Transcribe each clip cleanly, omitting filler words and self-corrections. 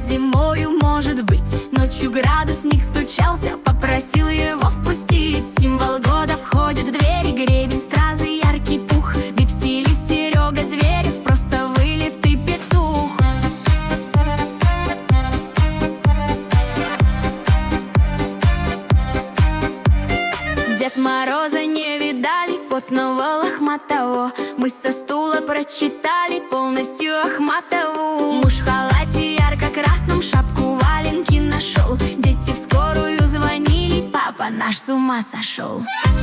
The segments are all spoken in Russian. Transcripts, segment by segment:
зимою, может быть. Ночью градусник стучался, попросил его впустить. Символ года входит в двери, гребень, стразы, яркий пух. Вип-стилист Серега Зверев, просто вылитый петух. Дед Мороза не видали, потного лохматого. Мы со стула прочитали полностью Ахматову. Муж в халате ярко-красном, шапку валенки нашел. Дети в скорую звонили, папа наш с ума сошел.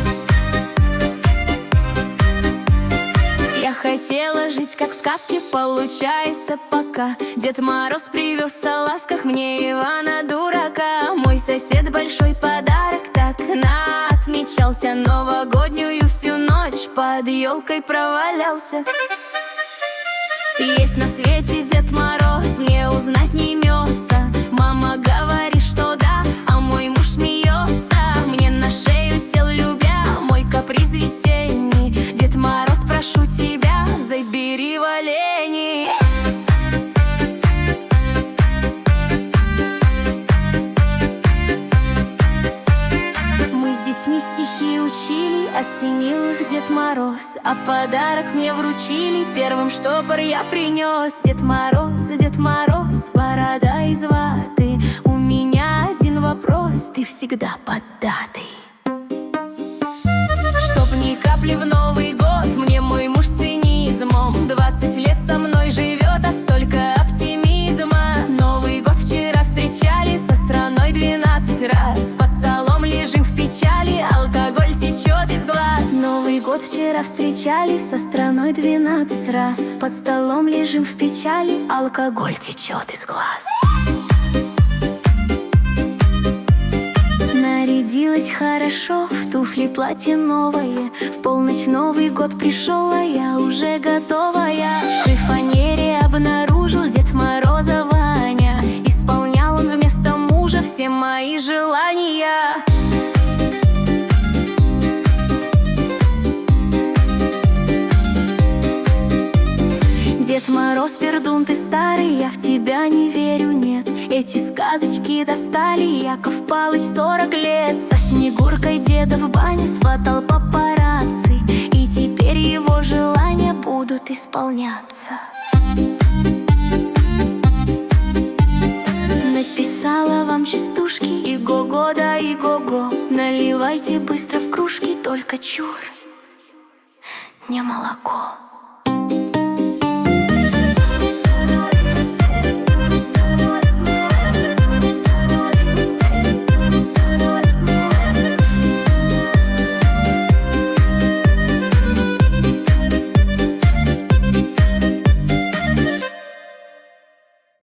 Я хотела жить как в сказке, получается пока. Дед Мороз привез о ласках мне Ивана дурака. Мой сосед большой подарок так отмечался. Новогоднюю всю ночь под елкой провалялся. Есть на свете Дед Мороз, мне узнать не имется. Мама говорит, что да, а мой муж смеется. Мне на шею сел, любя мой каприз весенний. Дед Мороз, прошу тебя, забери в олени. Мы с детьми стихи учили, оценил их Дед Мороз. А подарок мне вручили, первым штопор я принес. Дед Мороз, борода из ваты. У меня один вопрос, ты всегда под датой. Чтоб ни капли в Новый год, мне мой муж с цинизмом. 20 лет со мной живет, а столько оптимизма. Новый год вчера встречали со страной 12 раз. Под столом лежим в печали, алкоголь течет из глаз. Новый год вчера встречали со страной 12 раз. Под столом лежим в печали, алкоголь течет из глаз. Нарядилась хорошо, в туфли платье новое. В полночь Новый год пришел, а я уже готовая. В шифонере обнаружил Дед Мороза Ваня. Исполнял он вместо мужа все мои желания. Дед Мороз, пердун ты старый, я в тебя не верю, нет. Эти сказочки достали, Яков Палыч 40 лет. Со Снегуркой деда в бане сфотал папарацци, и теперь его желания будут исполняться. Написала вам частушки, иго-го да иго-го. Наливайте быстро в кружки, только чур, не молоко.